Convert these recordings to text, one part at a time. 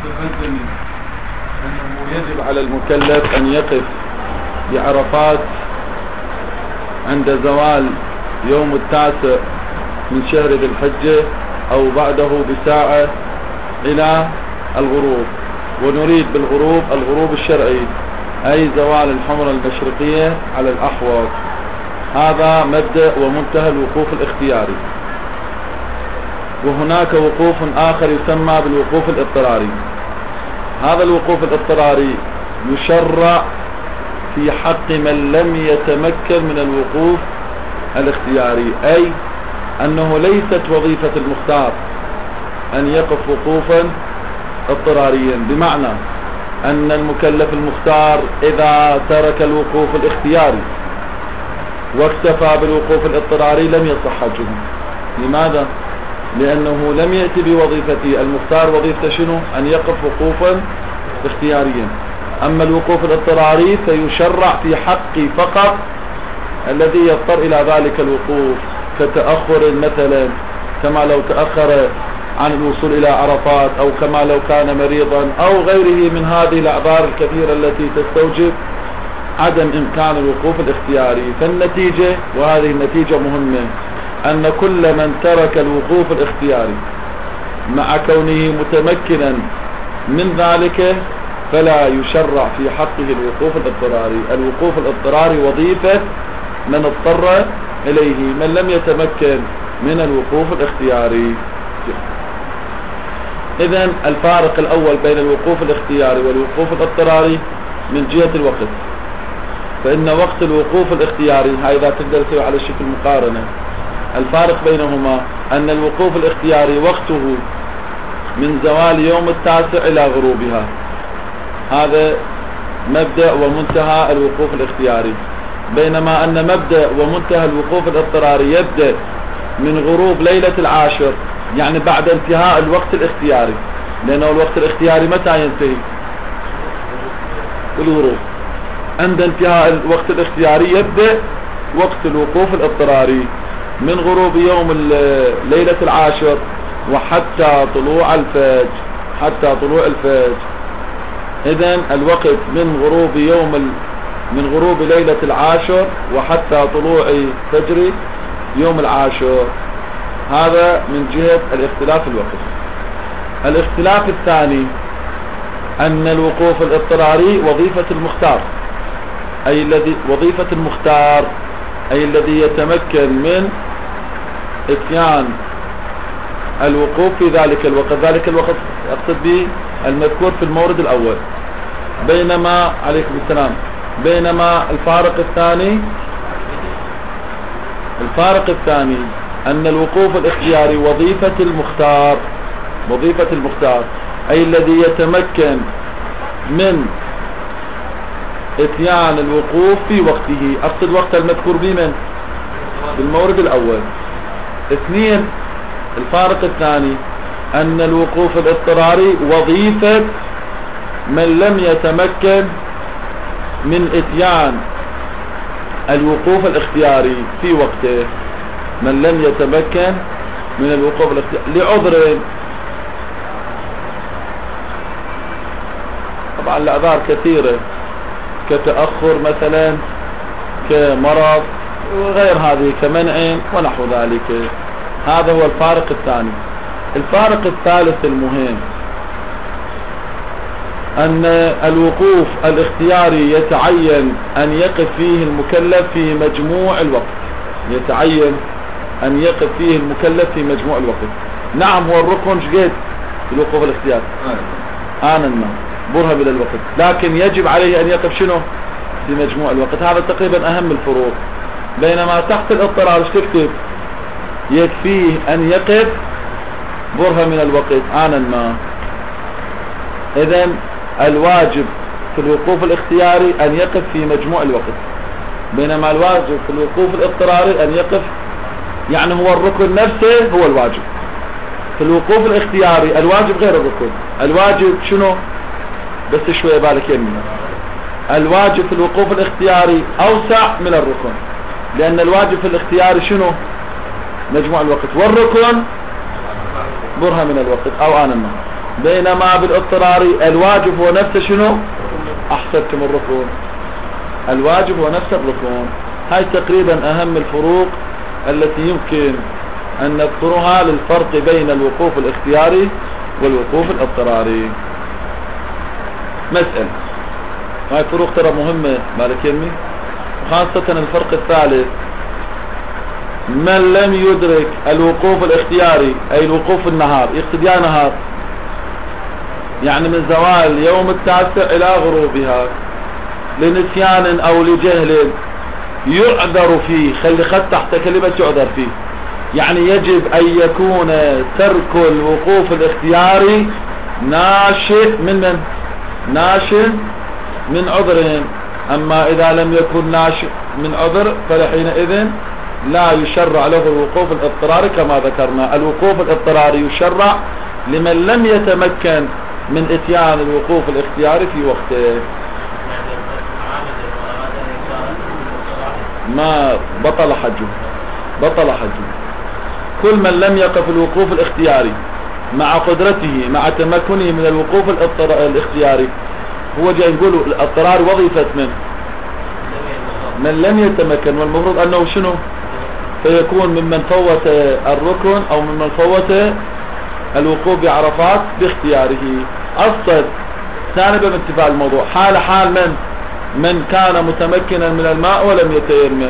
تقدم أنه يجب على المكلف أن يقف بعرفات عند زوال يوم 9 من شهر ذي الحجة أو بعده بساعة إلى الغروب. ونريد بالغروب الغروب الشرعي، أي زوال الحمرة المشرقية على الأحوط. هذا مبدأ ومنتهى الوقوف الاختياري. وهناك وقوف آخر يسمى بالوقوف الاضطراري. هذا الوقوف الاضطراري يشرع في حق من لم يتمكن من الوقوف الاختياري، أي أنه ليست وظيفة المختار أن يقف وقوفا اضطراريا، بمعنى أن المكلف المختار إذا ترك الوقوف الاختياري واكتفى بالوقوف الاضطراري لم يصح حجه. لماذا؟ لأنه لم يأتي بوظيفته. المختار وظيفته شنو؟ أن يقف وقوفا اختياريا. أما الوقوف الاضطراري فيشرع في حق فقط الذي يضطر إلى ذلك الوقوف، كتأخر مثلا، كما لو تأخر عن الوصول إلى عرفات، أو كما لو كان مريضا، أو غيره من هذه الأعذار الكثيرة التي تستوجب عدم إمكان الوقوف الاختياري. فالنتيجة، وهذه النتيجة مهمة، أن كل من ترك الوقوف الاختياري مع كونه متمكنا من ذلك فلا يشرع في حقه الوقوف الاضطراري. الوقوف الاضطراري وظيفة من اضطر إليه، من لم يتمكن من الوقوف الاختياري. إذن الفارق الأول بين الوقوف الاختياري والوقوف الاضطراري من جهة الوقت. فإن وقت الوقوف الاختياري، هاي إذا تقدر تسوي على شكل مقارنة، الفارق بينهما أن الوقوف الاختياري وقته من زوال يوم 9 إلى غروبها. هذا مبدأ ومنتهى الوقوف الاختياري. بينما أن مبدأ ومنتهى الوقوف الاضطراري يبدأ من غروب ليلة 10، يعني بعد انتهاء الوقت الاختياري، لأنه الوقت الاختياري متى ينتهي؟ الغروب. عند انتهاء الوقت الاختياري يبدأ وقت الوقوف الاضطراري من غروب يوم ليلة 10 وحتى طلوع الفجر، حتى طلوع الفجر. إذن الوقت من غروب ليلة 10 وحتى طلوع فجر يوم 10. هذا من جهة الاختلاف الوقت. الاختلاف الثاني أن الوقوف الاضطراري وظيفة المختار، أي الذي يتمكن من اتيان الوقوف في ذلك الوقت. ذلك الوقت أقصد به المذكور في المورد الأول. بينما عليكم السلام، بينما الفارق الثاني أن الوقوف الاختياري وظيفة المختار، أي الذي يتمكن من اتيان الوقوف في وقته. أقصد وقت المذكور به بالمورد الأول. 2. الفارق الثاني أن الوقوف الاضطراري وظيفة من لم يتمكن من اتيان الوقوف الاختياري في وقته، من لم يتمكن من الوقوف الاختياري لعذر. طبعا الأعذار كثيرة، كتأخر مثلا، كمرض، وغير هذه، كمنع ونحو ذلك. هذا هو الفارق الثاني. الفارق الثالث المهم أن الوقوف الاختياري يتعين أن يقف فيه المكلف في مجموع الوقت. يتعين أن يقف فيه المكلف في مجموع الوقت. نعم، هو الركن شقيد الوقوف الاختياري آنا ما برهب إلى الوقت، لكن يجب عليه أن يقف شنو؟ في مجموع الوقت. هذا تقريبا أهم الفروق. بينما تحت الاضطرار ايش تكتب؟ يكفيه أن يقف برهة من الوقت آنا ما. إذن الواجب في الوقوف الاختياري أن يقف في مجموع الوقت، بينما الواجب في الوقوف الاضطراري أن يقف، يعني هو الركن نفسه هو الواجب. في الوقوف الاختياري الواجب غير الركن. الواجب شنو؟ بس شوية بالك يمنا. الواجب في الوقوف الاختياري أوسع من الركن، لأن الواجب في الاختياري شنو؟ مجموع الوقت، والركن برهة من الوقت أو آن النهار. بينما بالاضطرار الواجب هو نفسه شنو؟ احسبتم الركن، الواجب هو نفس الركن. هاي تقريبا اهم الفروق التي يمكن ان نذكرها للفرق بين الوقوف الاختياري والوقوف الاضطراري. مسألة هاي فروق ترى مهمة مالك يمي، وخاصة الفرق الثالث، من لم يدرك الوقوف الاختياري أي الوقوف النهار، يقصد يا نهار يعني من زوال يوم التاسع إلى غروبها لنسيان أو لجهل يعذر فيه، خلي خط تحت كلمة يعذر فيه، يعني يجب أن يكون ترك الوقوف الاختياري ناشئ من عذر. أما إذا لم يكن ناشئ من عذر فحينئذ لا يشرع له الوقوف الاضطراري كما ذكرنا. الوقوف الاضطراري يشرع لمن لم يتمكن من اتيان الوقوف الاختياري في وقته. ما بطل حجه. كل من لم يقف الوقوف الاختياري مع قدرته مع تمكنه من الوقوف الاختياري، هو جاي يقول الاضطرار وظيفة من لم يتمكن، والمفروض انه شنو؟ فيكون ممن فوت الركن او ممن فوت الوقوف بعرفات باختياره. الصد ثاني باب انتفاع الموضوع، حال من كان متمكنا من الماء ولم يتيمم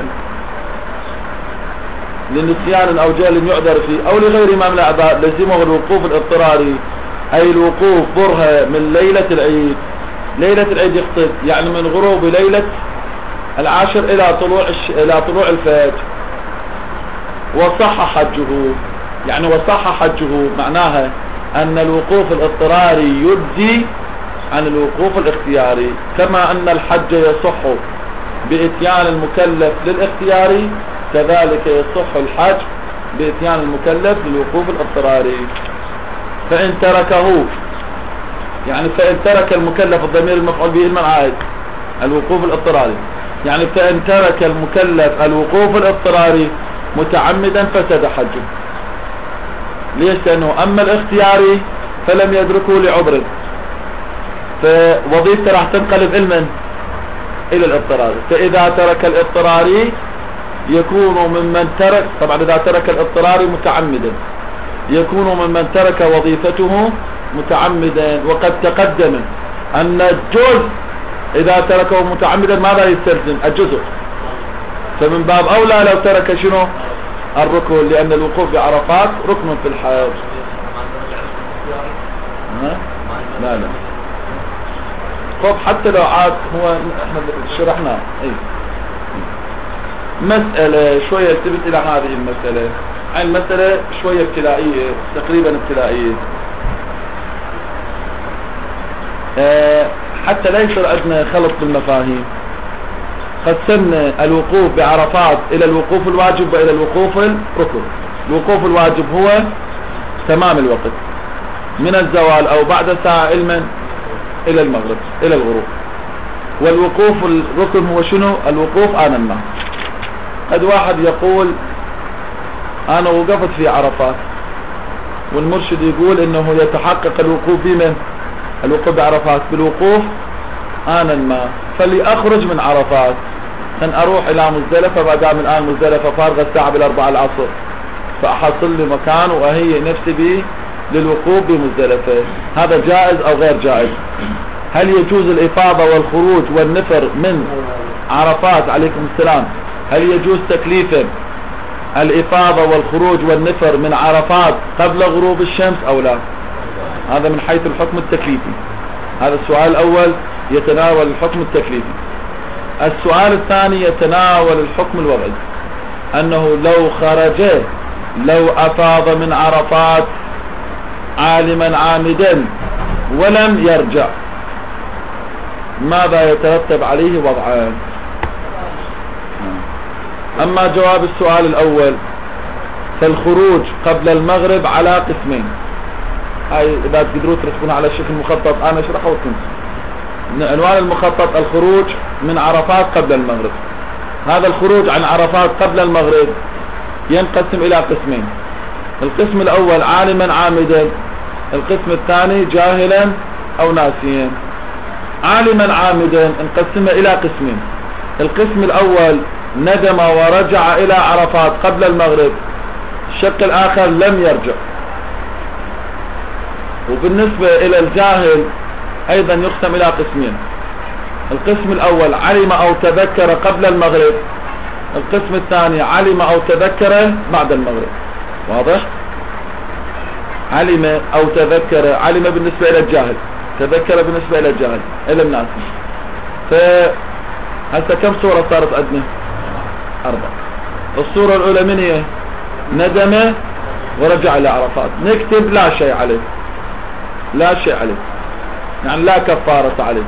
لنسيان او جهل يعذر فيه او لغير ما من الاعذار، لزمه الوقوف الاضطراري اي الوقوف برهة من ليلة العيد. ليلة العيد يقصد يعني من غروب ليلة العاشر الى طلوع الفجر. وصح حجه معناها ان الوقوف الاضطراري يجزي عن الوقوف الاختياري، كما ان الحج يصح باتيان المكلف للاختياري كذلك يصح الحج باتيان المكلف للوقوف الاضطراري. فان ترك المكلف، الضمير المفعول به المنعاد الوقوف الاضطراري، يعني فان ترك المكلف الوقوف الاضطراري متعمدا فسد حجه. ليش؟ لانه اما الاختياري فلم يدركه لعذر، فوظيفته راح تنقلب الى الاضطراري. فاذا ترك الاضطراري يكون ممن ترك، طبعا اذا ترك الاضطراري متعمدا يكون ممن ترك وظيفته متعمدا. وقد تقدم ان الجزء اذا تركه متعمدا ماذا يستلزم؟ الجزء. فمن باب اولى لو ترك شنو؟ الركن، لان الوقوف بعرفات ركن في الحج. لا طب حتى لو عاد هو احنا شرحناه. مسألة شوية التفت الى هذه المسألة. هاي المسألة شوية ابتلائية، تقريبا ابتلائية، حتى لا يصير عندنا خلط بالمفاهيم. قسمنا الوقوف بعرفات الى الوقوف الواجب والى الوقوف الركن. الوقوف الواجب هو تمام الوقت من الزوال او بعد ساعة علما الى المغرب الى الغروب. والوقوف الركن هو شنو؟ الوقوف آن النهار. قد واحد يقول انا وقفت في عرفات، والمرشد يقول انه يتحقق الوقوف بمن؟ الوقوف بعرفات بالوقوف آن ما، فليأخرج من عرفات ان اروح الى مزدلفة، ما دام الان مزدلفة فارغة الساعة بالاربعة العصر، فاحصل لي مكان واهيئ نفسي به للوقوف بمزدلفة. هذا جائز او غير جائز؟ هل يجوز الافاضة والخروج والنفر من عرفات؟ عليكم السلام. هل يجوز تكليفا الافاضة والخروج والنفر من عرفات قبل غروب الشمس او لا؟ هذا من حيث الحكم التكليفي. هذا السؤال الاول يتناول الحكم التكليفي. السؤال الثاني يتناول الحكم الوضعي، انه لو افاض من عرفات عالما عامدا ولم يرجع ماذا يترتب عليه وضعان؟ اما جواب السؤال الاول فالخروج قبل المغرب على قسمين. هاي اذا تقدروا ترسمونها على شكل مخطط انا اشرحه لكم. عنوان المخطط الخروج من عرفات قبل المغرب. هذا الخروج عن عرفات قبل المغرب ينقسم الى قسمين. القسم الاول عالما عامدا القسم الثاني جاهلا او ناسيا. عالما عامدا انقسم الى قسمين. القسم الاول ندم ورجع الى عرفات قبل المغرب، الشق الاخر لم يرجع. وبالنسبة الى الجاهل ايضا يقسم الى قسمين. القسم الاول علم او تذكر قبل المغرب، القسم الثاني علم او تذكر بعد المغرب. واضح؟ علم او تذكر، علم بالنسبة الى الجاهل، تذكر بالنسبة الى الجاهل الى الناس. فهسه كم صورة صارت عندنا؟ 4. الصورة الاولى من هي؟ ندم ورجع الى عرفات. نكتب لا شيء عليه، لا شيء عليه، يعني لا كفارة عليه.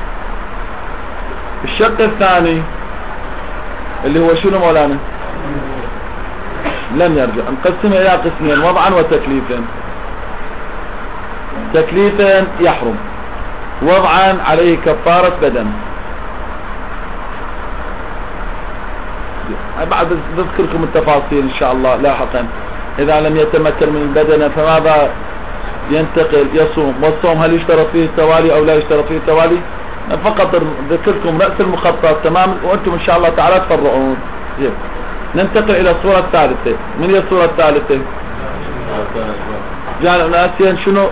الشق الثاني اللي هو شنو مولانا؟ لم يرجع. نقسمه الى قسمين، وضعا وتكليفا. تكليفا يحرم، وضعا عليه كفارة بدن. بعد بذكركم التفاصيل ان شاء الله لاحقا. اذا لم يتمكن من البدن فماذا ينتقل؟ يصوم. والصوم هل يشترط فيه التوالي او لا يشترط فيه التوالي؟ فقط ذكركم رأس المخطط تمام، وانتم ان شاء الله تعالى تفرعون. ننتقل الى الصورة الثالثة. من هي الصورة الثالثة؟ جعل ناسيا شنو؟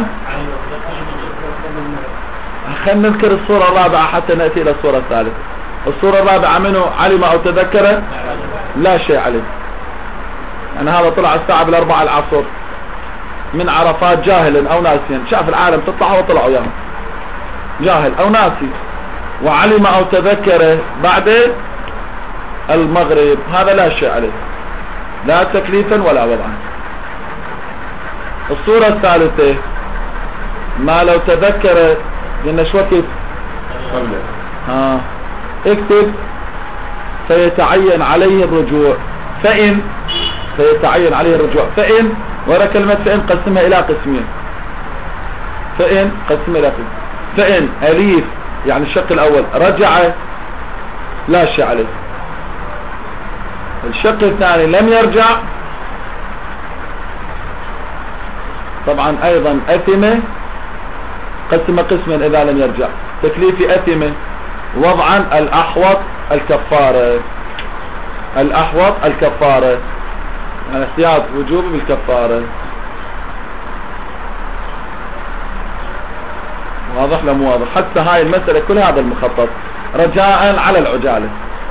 خلينا نذكر الصورة الرابعة حتى نأتي الى الصورة الثالثة. الصورة الرابعة منه علم او تذكر لا شيء عليه، يعني هذا طلع الساعة 4 العصر من عرفات جاهلا او ناسيا، شاف العالم تطلع وطلعوا ياهم، جاهل او ناسي، وعلم او تذكر بعد المغرب، هذا لا شيء عليه، لا تكليفا ولا وضعا. الصورة الثالثة ما لو تذكر، لأن شو وقت اكتب فيتعين عليه الرجوع. فإن فيتعين عليه الرجوع، فإن ورا كلمة فإن قسمها إلى قسمين. فإن قسمها إلى قسمين. فإن أليف يعني الشق الأول رجع لا شيء عليه. الشق الثاني لم يرجع، طبعا أيضا أثمة، قسم قسما إذا لم يرجع. تكليف أثمة، وضعا الأحوط الكفارة. الأحوط الكفارة، يعني احتياط وجوب بالكفارة. واضح لا مو واضح؟ حتى هاي المسألة كل هذا المخطط رجاء على العجالة.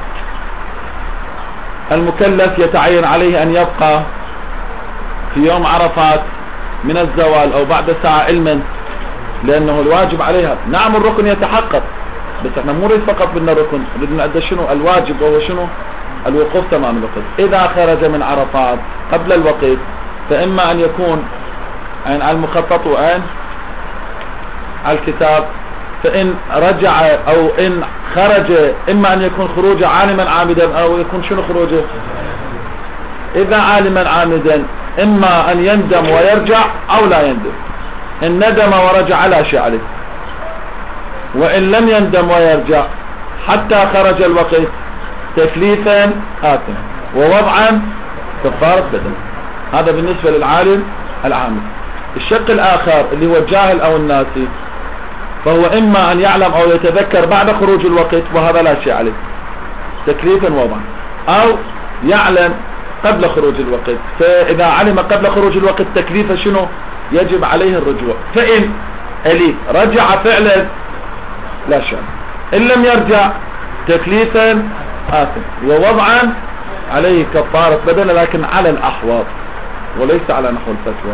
المكلف يتعين عليه أن يبقى في يوم عرفات من الزوال أو بعد ساعة علما، لأنه الواجب عليها. نعم الركن يتحقق، بس احنا مو نريد فقط بدنا ركن، بدنا نأدي شنو الواجب، وهو شنو الوقوف تمام الوقت. إذا خرج من عرفات قبل الوقت فإما أن يكون على المخطط وأن على الكتاب. فإن رجع أو إن خرج، إما أن يكون خروجه عالما عامدا أو يكون شنو خروجه. إذا عالما عامدا إما أن يندم ويرجع أو لا يندم. إن ندم ورجع لا شيء عليه، وإن لم يندم ويرجع حتى خرج الوقت تكليفا آثم، ووضعا كفارة بدن. هذا بالنسبة للعالم العامل. الشق الآخر اللي هو الجاهل أو الناسي، فهو إما أن يعلم أو يتذكر بعد خروج الوقت، وهذا لا شيء عليه تكليفا وضعا، أو يعلم قبل خروج الوقت. فإذا علم قبل خروج الوقت تكليفا شنو؟ يجب عليه الرجوع. فإن ألي رجع فعلا لا شيء، إن لم يرجع تكليفا آثم، ووضعا عليه كفارة بدن، لكن على الأحوط وليس على نحو الفتوى.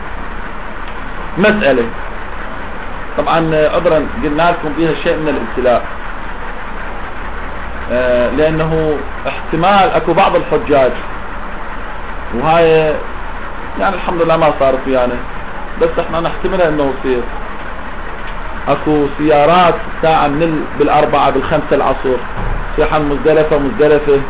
مسألة طبعا عذرا قلنا لكم فيها شيء من الابتلاء، لأنه احتمال أكو بعض الحجاج، وهاي يعني الحمد لله ما صارت يعني، بس احنا نحتملها انه يصير. اكو سيارات ساعة من بالاربعة بالخمسة العصر سيحن مزدلفة.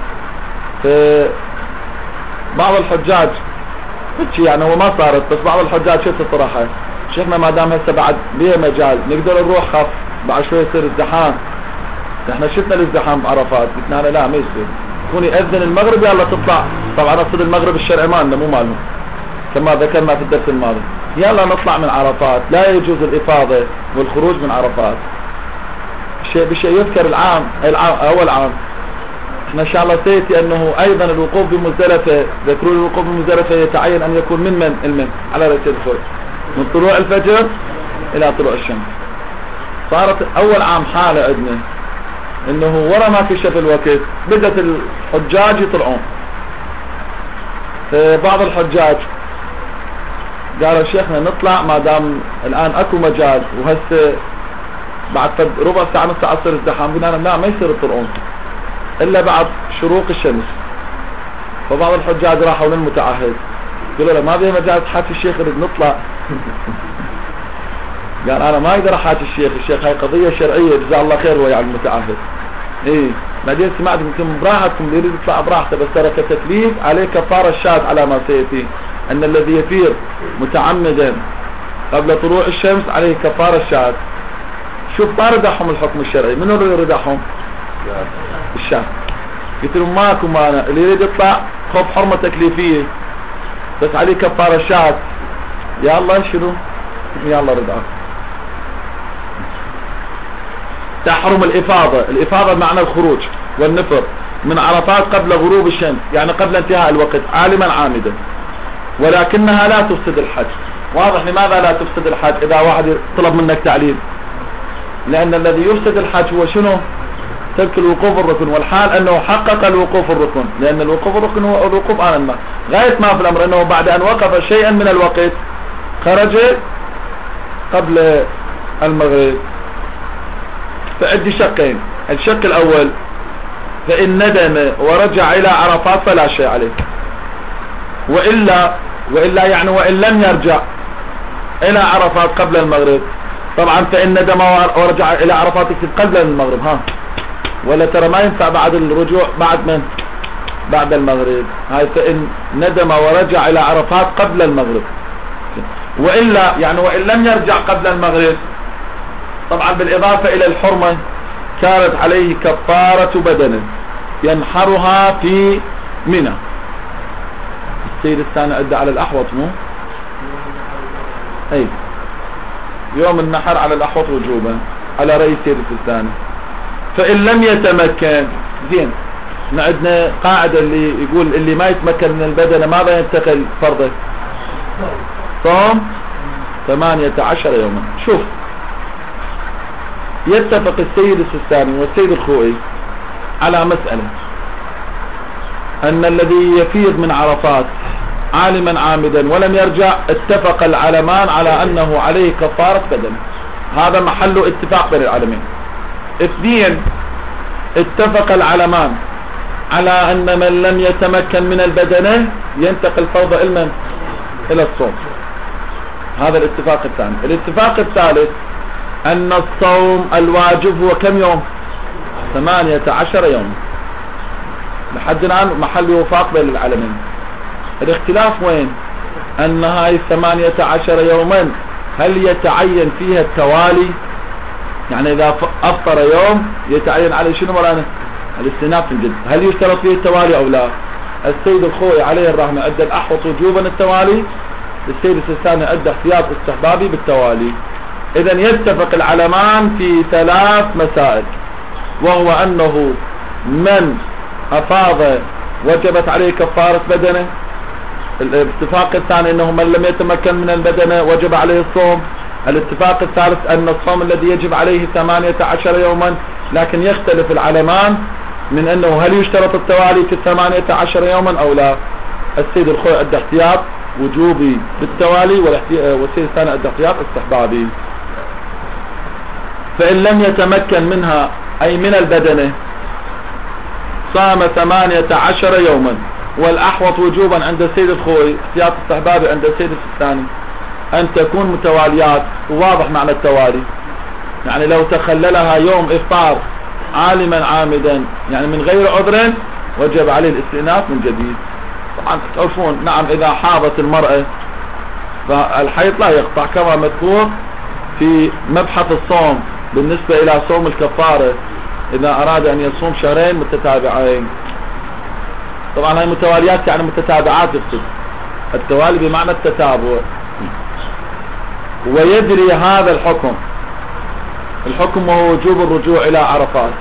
بعض الحجاج يعني هو ما صارت، بس بعض الحجاج شو الصراحة شيخنا ما دام هسه بعد بيه مجال نقدر نروح خف بعد شوي يصير الزحام. احنا شفنا الازدحام بعرفات، قلنا انا لا ما يصير، يكون يأذن المغرب يلا تطلع. طبعا اقصد المغرب الشرعي مالنا مو مالهم، كما ذكرنا في الدرس الماضي. يلا نطلع من عرفات، لا يجوز الإفاضة والخروج من عرفات. شيء بشيء يذكر أول عام احنا ان شاء الله سيأتي انه ايضا الوقوف بمزدلفة، ذكروا الوقوف بمزدلفة يتعين ان يكون من المن على رأس الخروج من طلوع الفجر الى طلوع الشمس. صارت اول عام حالة عندنا انه ورا ما كشف الوقت بدأت الحجاج يطلعون. بعض الحجاج قالوا شيخنا نطلع ما دام الان اكو مجال، وهسه بعد ربع ساعة نص ساعة تصير ازدحام. قلنا لا ما يصير يطلعون الا بعد شروق الشمس. فبعض الحجاج راحوا للمتعهد قالوا له ما بيه مجال تحاكي الشيخ نريد نطلع. قال انا ما اقدر احاكي الشيخ هاي قضية شرعية جزاه الله خير ويا المتعهد. بعدين سمعت يمكن براحتكم اللي يريد يطلع براحته، بس ترى كتكليف عليه كفارة الشاذ على ما سيأتي، ان الذي يفير متعمدا قبل طلوع الشمس عليه كفارة الشاذ. شوف ما ردحهم الحكم الشرعي، منو اللي ردحهم؟ الشاذ. قلت لهم ماكو مانع، اللي يريد يطلع خوف حرمة تكليفية بس عليه كفارة شاذ. يا الله شنو؟ يا الله ردعه. تحرم الإفاضة بمعنى الخروج والنفر من عرفات قبل غروب الشمس، يعني قبل انتهاء الوقت عالما عامدا، ولكنها لا تفسد الحج. واضح لماذا لا تفسد الحج إذا واحد طلب منك تعليل؟ لأن الذي يفسد الحج هو شنو؟ ترك الوقوف الركن، والحال أنه حقق الوقوف الركن، لأن الوقوف الركن هو الوقوف على الماء. غاية ما في الأمر أنه بعد أن وقف شيئا من الوقت خرج قبل المغرب. فعندي شقين، الشق الأول فإن ندم ورجع إلى عرفات فلا شيء عليه، وإلا يعني وإن لم يرجع إلى عرفات قبل المغرب. طبعا فإن ندم ورجع إلى عرفات يكتب قبل المغرب ولا ترى ما ينفع بعد الرجوع بعد المغرب. هاي فإن ندم ورجع إلى عرفات قبل المغرب، وإلا يعني وإن لم يرجع قبل المغرب. طبعا بالإضافة إلى الحرمة كانت عليه كفارة بدنه ينحرها في منى. السيد الثاني أدى على الأحوط مو يوم النحر على الأحوط وجوبا على رأي السيد الثاني. فإن لم يتمكن زين، عندنا قاعدة اللي يقول اللي ما يتمكن من البدن ماذا ينتقل فرضه؟ صوم 18 يوما. شوف يتفق السيد السيستاني والسيد الخوئي على مسألة أن الذي يفيض من عرفات عالما عامدا ولم يرجع اتفق العلمان على أنه عليه كفارة بدن. هذا محل اتفاق بين العالمين. اثنين، اتفق العلمان على أن من لم يتمكن من البدنة ينتقل فرض إلى الصوم. هذا الاتفاق الثاني. الاتفاق الثالث أن الصوم الواجب هو كم يوم؟ 18 يوم. لحد الآن محل وفاق بين العالمين. الاختلاف وين؟ أن هاي 18 يوما هل يتعين فيها التوالي؟ يعني إذا أفطر يوم يتعين عليه شنو مولانا؟ الاستئناف في الجد. هل يشترط فيه التوالي أو لا؟ السيد الخوئي عليه الرحمة أدى الأحوط وجوبا التوالي، السيد السيستاني أدى احتياط استحبابي بالتوالي. إذن يتفق العلمان في 3 مسائل، وهو أنه من أفاض وجبت عليه كفارة بدنه. الاتفاق الثاني أنه من لم يتمكن من البدنة وجب عليه الصوم. الاتفاق الثالث أن الصوم الذي يجب عليه 18 يوما، لكن يختلف العلمان من أنه هل يشترط التوالي في 18 يوما أو لا. السيد الخوئي أدى احتياط وجوبي بالتوالي، والسيد الثاني أدى احتياط استحبابي. فإن لم يتمكن منها أي من البدنة صام 18 يوما. والأحوط وجوبا عند السيد الخوئي، احتياط استحبابي عند السيد الثاني، أن تكون متواليات. وواضح معنى التوالي، يعني لو تخللها يوم إفطار عالما عامدا يعني من غير عذر وجب عليه الاستئناف من جديد. طبعا تعرفون نعم إذا حاضت المرأة فالحيض لا يقطع كما مذكور في مبحث الصوم بالنسبة إلى صوم الكفارة إذا أراد أن يصوم شهرين متتابعين. طبعا هاي متواليات يعني متتابعات يقصد، التوالي بمعنى التتابع. ويجري هذا الحكم هو وجوب الرجوع إلى عرفات.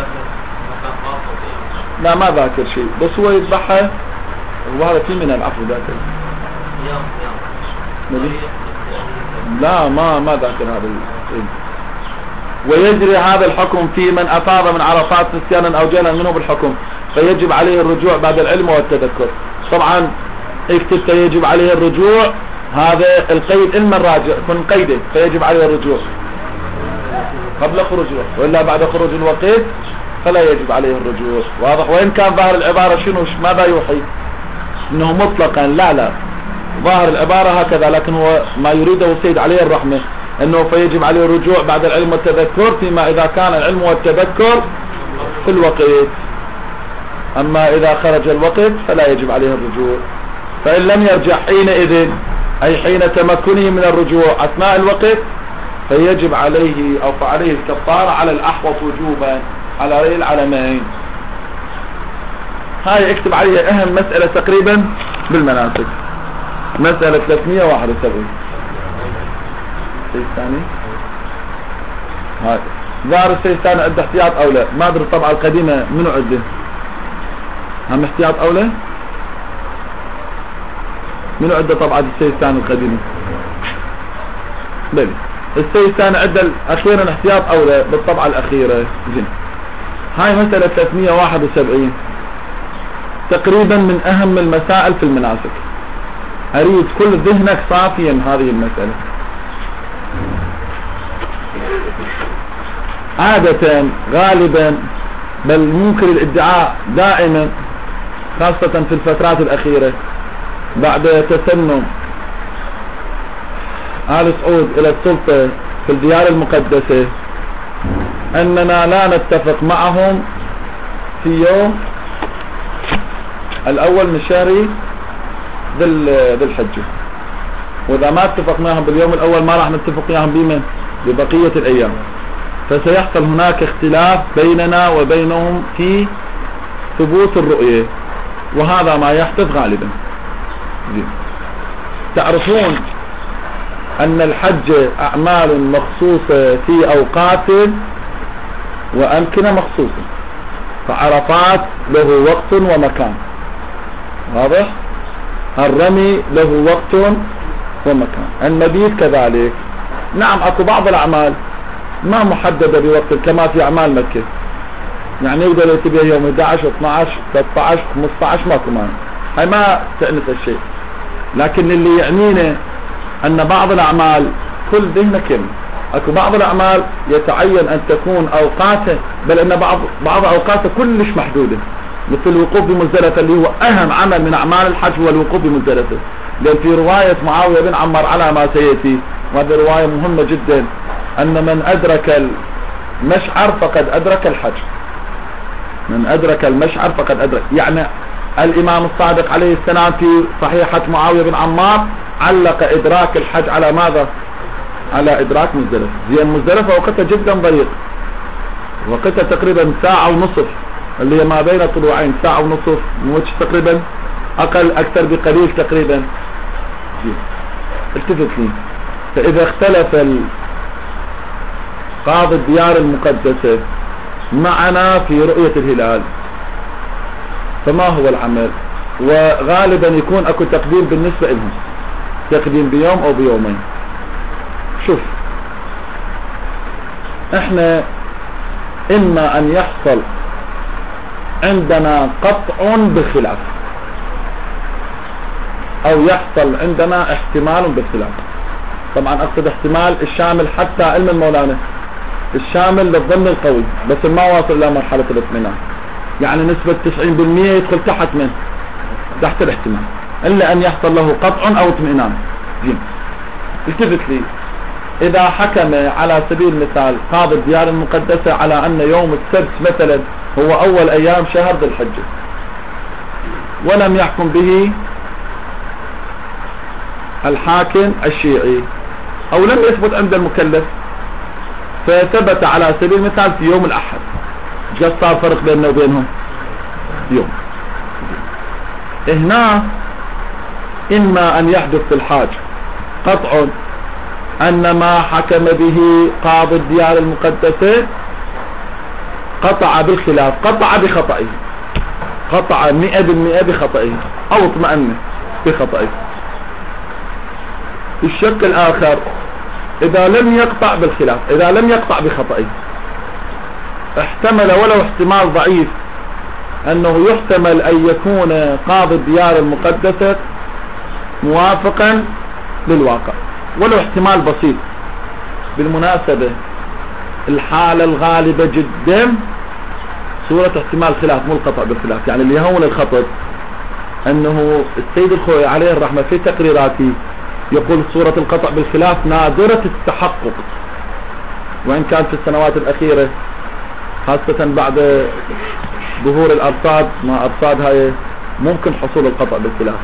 لا ما ذاكر شيء، بس هو يذبحها، وهذا في من العفو ذاكر. لا ما ذاكر هذا. ويجري هذا الحكم في من أفاض من عرفات نسيانا أو جهلا منه بالحكم، فيجب عليه الرجوع بعد العلم والتذكر. طبعا اكتبت يجب عليه الرجوع، هذا القيد إما الراجع كن قيده، فيجب عليه الرجوع قبل خروج الوقت، وإلا بعد خروج الوقت فلا يجب عليه الرجوع. واضح؟ وإن كان ظاهر العبارة شنو ماذا يوحي؟ إنه مطلقا لا ظاهر العبارة هكذا، لكن هو ما يريده السيد عليه الرحمة انه فيجب عليه الرجوع بعد العلم والتذكر فيما اذا كان العلم والتذكر في الوقت، اما اذا خرج الوقت فلا يجب عليه الرجوع. فان لم يرجع حينئذ، اي حين تمكنه من الرجوع اثناء الوقت، فيجب عليه او فعليه الكفارة على الاحوط وجوبا على رأي العلمين. هاي اكتب عليها اهم مسألة تقريبا بالمناسك، مسألة 371. الثاني هاي ظاهر الشيء الثاني عنده احتياط او لا، ما ادري الطبعة القديمة منو عنده هم احتياط او لا؟ منو عنده طبعة الشيء الثاني القديمة؟ بلي الشيء الثاني عنده اخيرا احتياط او لا بالطبعة الاخيرة. زين، هاي مسألة 371 تقريبا من اهم المسائل في المناسك، اريد كل ذهنك صافيا هذه المسألة. عادة غالبا بل ممكن الادعاء دائما خاصة في الفترات الأخيرة بعد تسنم آل سعود إلى السلطة في الديار المقدسة أننا لا نتفق معهم في يوم الأول من شهر ذي الحجة، وإذا ما اتفقناهم باليوم الأول ما راح نتفق معهم بمن ببقية الأيام، فسيحصل هناك اختلاف بيننا وبينهم في ثبوت الرؤية، وهذا ما يحدث غالبا. تعرفون أن الحج أعمال مخصوصة في أوقات وأمكنة مخصوصة، فعرفات له وقت ومكان، واضح؟ الرمي له وقت ومكان، المبيت كذلك. نعم اكو بعض الاعمال ما محددة بوقت كما في اعمال مكة، يعني يقدر يتبع يوم 11 12 13 15 ماكو مانع، هاي ما تأنس الشيء. لكن اللي يعنينا ان بعض الاعمال كل ذهنك يم، اكو بعض الاعمال يتعين ان تكون اوقاته، بل ان بعض اوقاته كلش محدودة، مثل الوقوف بمزدلفة اللي هو اهم عمل من اعمال الحج هو الوقوف بمزدلفة. لان في رواية معاوية بن عمار على ما سيأتي، وهذه رواية مهمة جدا، ان من ادرك المشعر فقد ادرك الحج، من ادرك المشعر فقد ادرك. يعني الامام الصادق عليه السلام في صحيحة معاوية بن عمار علق ادراك الحج على ماذا؟ على ادراك مزدلفة. زين مزدلفة وقتها جدا ضيق، وقتها تقريبا ساعة ونصف، اللي هي ما بين طلوعين، ساعة ونصف، موش تقريبا اقل اكثر بقليل تقريبا. التفت لي، فاذا اختلف قاضي الديار المقدسة معنا في رؤية الهلال فما هو العمل؟ وغالبا يكون اكو تقديم بالنسبة لهم، تقديم بيوم او بيومين. شوف احنا اما ان يحصل عندنا قطع بالخلاف، او يحصل عندنا احتمال بالخلاف. طبعا اقصد احتمال الشامل حتى علم المولانا، الشامل للظن القوي، بس ما واصل الى مرحلة الاطمئنان، يعني نسبة 90% يدخل تحت من تحت الاحتمال، الا ان يحصل له قطع او اطمئنان. زين، التفت لي، اذا حكم على سبيل المثال قاضي الديار المقدسة على ان يوم السبت مثلا هو اول ايام شهر ذي الحجة، ولم يحكم به الحاكم الشيعي، او لم يثبت عند المكلف، فثبت على سبيل المثال في يوم الاحد، جاء صار فرق بيننا وبينهم يوم. هنا إما أن يحدث في الحاج قطع أن ما حكم به قاضي الديار المقدسة قطع بالخلاف، قطع بخطئه، قطع 100% بخطئه، أو اطمأن بخطئه. الشق الآخر إذا لم يقطع بالخلاف، إذا لم يقطع بخطئه، احتمل ولو احتمال ضعيف أنه يحتمل أن يكون قاضي الديار المقدسة موافقا للواقع، ولو احتمال بسيط. بالمناسبة الحالة الغالبة جدا صورة احتمال خلاف، مو القطع بالخلاف. يعني اللي يهون الخطأ أنه السيد الخوئي عليه الرحمة في تقريراته يقول صورة القطع بالخلاف نادرة التحقق، وإن كان في السنوات الأخيرة خاصة بعد ظهور الأرصاد، ما أرصاد هاي ممكن حصول القطع بالخلاف.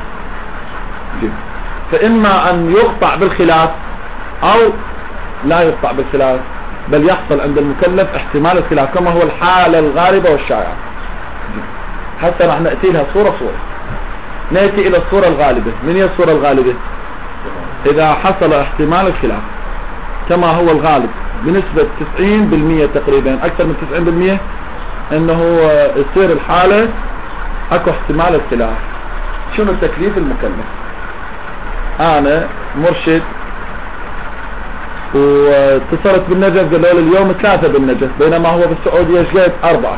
فإما أن يقطع بالخلاف أو لا يقطع بالخلاف، بل يحصل عند المكلف احتمال الخلاف كما هو الحالة الغالبة والشائعة. حتى راح نأتي لها صورة صورة. نأتي إلى الصورة الغالبة. من هي الصورة الغالبة؟ إذا حصل احتمال الخلاف كما هو الغالب بنسبة 90% تقريبا، أكثر من 90%، إنه يصير الحالة أكو احتمال الخلاف. شنو تكليف المكلف؟ أنا مرشد واتصلت بالنجف قالوا لي اليوم 3 بالنجف، بينما هو بالسعودية جيت 4.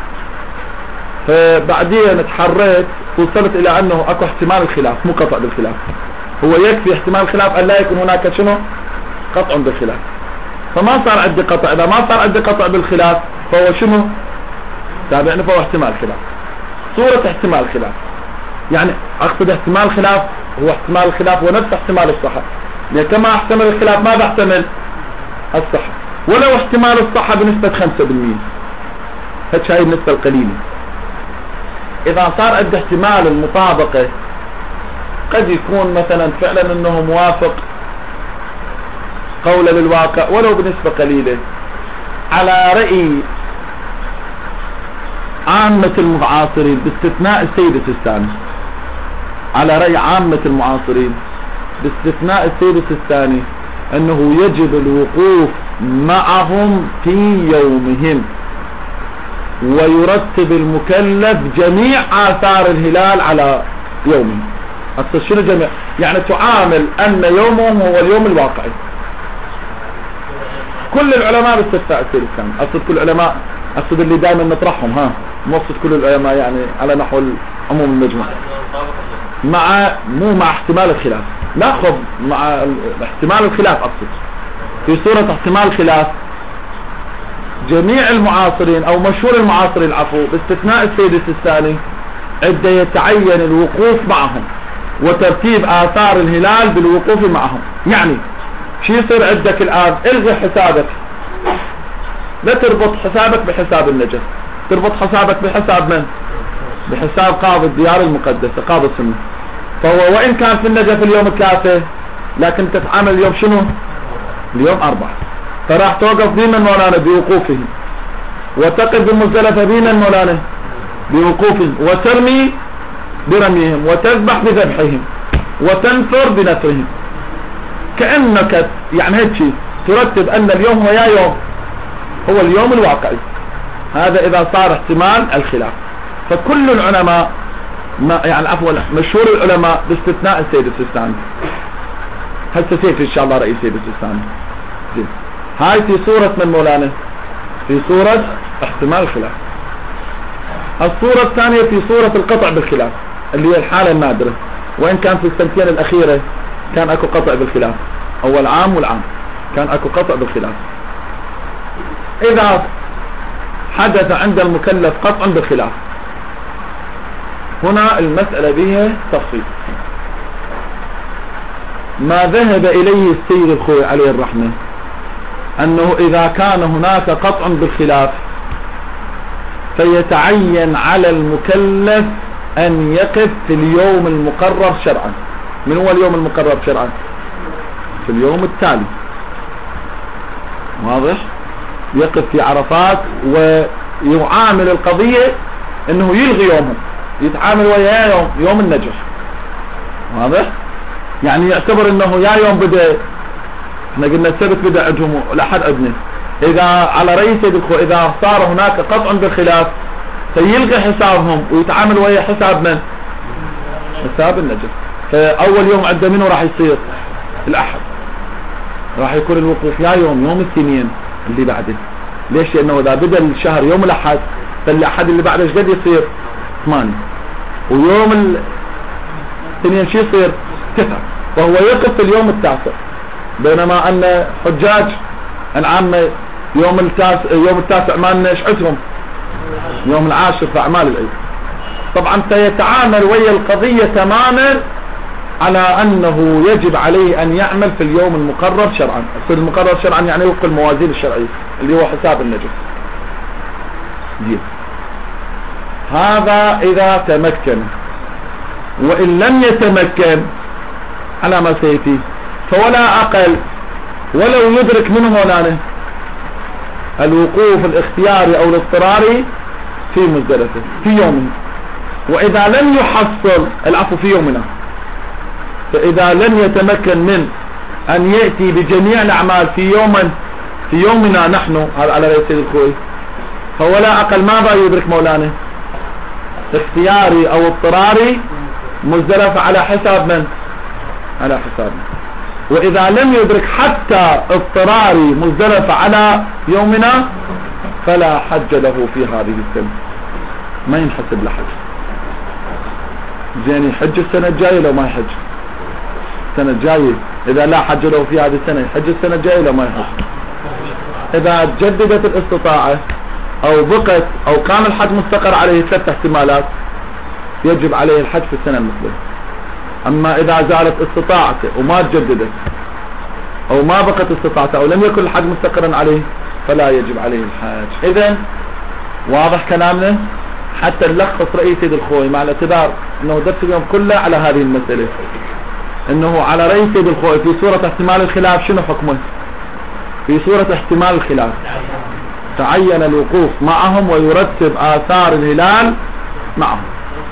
فبعدين تحريت وصلت إلى أنه أكو احتمال الخلاف، مو قطع بالخلاف. هو يكفي احتمال الخلاف أن لا يكون هناك شنو؟ قطع بالخلاف. فما صار عندي قطع. إذا ما صار عندي قطع بالخلاف فهو شنو؟ تابعني، فهو احتمال خلاف. صورة احتمال خلاف، يعني أقصد احتمال خلاف هو احتمال الخلاف ونفس احتمال الصحة، يعني كما احتمل الخلاف ما بحتمل الصحة، ولو احتمال الصحة بنسبة 5%. هيك هاي النسبة القليلة. إذا صار عند احتمال المطابقة قد يكون مثلا فعلا انه موافق قولا للواقع ولو بنسبة قليلة، على رأي عامة المعاصرين باستثناء السيد السيستاني، على رأي عامة المعاصرين باستثناء السيد السيستاني انه يجب الوقوف معهم في يومهم، ويرتب المكلف جميع آثار الهلال على يومه. أقصد شنو جميع؟ يعني تعامل أن يومهم هو اليوم الواقعي. كل العلماء باستثناء السيد السيستاني، أقصد كل العلماء، أقصد اللي دائما نطرحهم، مو أقصد كل العلماء يعني على نحو عموم المجموع، مو مع احتمال الخلاف، ناخذ مع احتمال الخلاف. أقصد في صورة احتمال الخلاف جميع المعاصرين او مشهور المعاصرين العفو باستثناء السيد السيستاني عندما يتعين الوقوف معهم وترتيب آثار الهلال بالوقوف معهم. يعني شو يصير عندك الآن؟ الغي حسابك، لا تربط حسابك بحساب النجف، تربط حسابك بحساب من؟ بحساب قاضي الديار المقدسة، قاضي السنة. فهو وإن كان في النجف اليوم 3 لكن تتعامل اليوم شنو؟ اليوم 4. فراح توقف بين مولانا بوقوفهم، وتقف بالمزدلفة بين مولانا بوقوفهم، وترمي برميهم، وتذبح بذبحهم، وتنفر بنفرهم. كأنك يعني هيك ترتب أن اليوم هو يا يوم هو اليوم الواقعي. هذا إذا صار احتمال الخلاف. فكل العلماء يعني عفوا مشهور العلماء باستثناء السيد السيستاني، هسه سيف إن شاء الله رئيس السيد السيستاني. هاي في صورة من مولانا؟ في صورة احتمال الخلاف. الصورة الثانية في صورة القطع بالخلاف اللي هي الحالة النادرة، وإن كان في السنتين الأخيرة كان أكو قطع بالخلاف، أول عام والعام كان أكو قطع بالخلاف. إذا حدث عند المكلف قطع بالخلاف هنا المسألة بها تفصيل. ما ذهب إليه السيد الخوئي عليه الرحمة أنه إذا كان هناك قطع بالخلاف فيتعين على المكلف أن يقف في اليوم المقرر شرعا. من هو اليوم المقرر شرعا؟ في اليوم التالي، واضح؟ يقف في عرفات ويعامل القضية أنه يلغي يومه، يتعامل وياه يوم النجح. واضح؟ يعني يعتبر انه يا يوم بدأ، احنا قلنا السبت بدأ عندهم والأحد عندنا، اذا على رأي سيد الخوي اذا صار هناك قطع بالخلاف فيلغي حسابهم ويتعامل ويا حساب من؟ حساب النجس. فاول يوم عنده منه راح يصير؟ الأحد، راح يكون الوقوف يا يوم الاثنين اللي بعده. ليش؟ لانه اذا بدأ الشهر يوم الأحد فالأحد اللي بعده ايش قد يصير؟ 8، ويوم الاثنين شو يصير؟ 9، وهو يقف في اليوم التاسع. بينما ان حجاج العامة يوم التاسع ما لنا ايش عندهم؟ يوم العاشر في اعمال العيد. طبعا سيتعامل ويا القضية تماما على انه يجب عليه ان يعمل في اليوم المقرر شرعا. المقرر شرعا يعني وفق الموازين الشرعية اللي هو حساب النجس. هذا اذا تمكن. وان لم يتمكن على ما سيأتي فولا اقل ولو يدرك منه مولانا الوقوف الاختياري او الاضطراري في مزدلفة في يومه. واذا لم يحصل العفو في يومنا، فاذا لم يتمكن من ان يأتي بجميع الاعمال في يومنا نحن، هذا على رأي سيد الخوي، فولا اقل ماذا يدرك مولانا؟ اختياري او اضطراري مزدلفة على حساب من؟ على حسابنا. واذا لم يدرك حتى اضطراري مزدلفة على يومنا فلا حج له في هذه السنة، ما ينحسب له حج. زين يحج السنة الجاية لو ما يحج السنة الجاية؟ اذا لا حج له في هذه السنة يحج السنة الجاية لو ما يحج؟ اذا جددت الاستطاعة او بقت او كان الحج مستقر عليه 3 احتمالات يجب عليه الحج في السنة المقبلة. اما اذا زالت استطاعته وما تجددت او ما بقت استطاعته او لم يكن الحج مستقرا عليه فلا يجب عليه الحج. اذن واضح كلامنا؟ حتى نلخص رأي سيد الخوي مع الاعتبار انه درس اليوم كله على هذه المسألة، انه على رأي سيد الخوي في صورة احتمال الخلاف شنو حكمه؟ في صورة احتمال الخلاف تعين الوقوف معهم ويرتب آثار الهلال معهم.